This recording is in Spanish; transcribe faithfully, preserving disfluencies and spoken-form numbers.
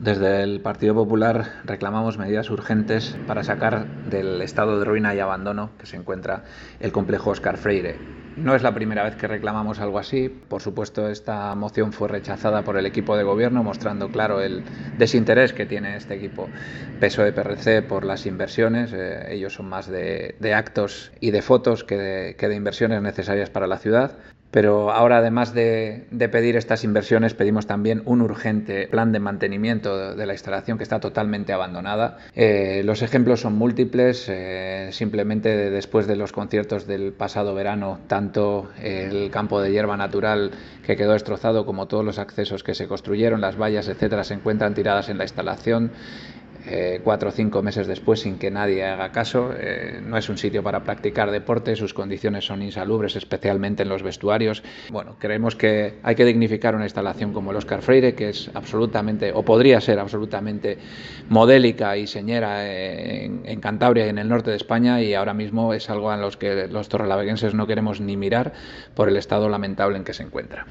Desde el Partido Popular reclamamos medidas urgentes para sacar del estado de ruina y abandono que se encuentra el complejo Óscar Freire. No es la primera vez que reclamamos algo así. Por supuesto, esta moción fue rechazada por el equipo de gobierno, mostrando claro el desinterés que tiene este equipo P S O E-P R C por las inversiones. Eh, ellos son más de, de actos y de fotos que de, que de inversiones necesarias para la ciudad. Pero ahora, además de, de pedir estas inversiones, pedimos también un urgente plan de mantenimiento de, de la instalación que está totalmente abandonada. Eh, los ejemplos son múltiples. Eh, simplemente después de los conciertos del pasado verano, tanto el campo de hierba natural que quedó destrozado como todos los accesos que se construyeron, las vallas, etcétera, se encuentran tiradas en la instalación. Eh, cuatro o cinco meses después sin que nadie haga caso. Eh, no es un sitio para practicar deporte, sus condiciones son insalubres, especialmente en los vestuarios. Bueno, creemos que hay que dignificar una instalación como el Óscar Freire, que es absolutamente, o podría ser absolutamente modélica y señera en, en Cantabria y en el norte de España, y ahora mismo es algo a los que los torrelaveguenses no queremos ni mirar por el estado lamentable en que se encuentra.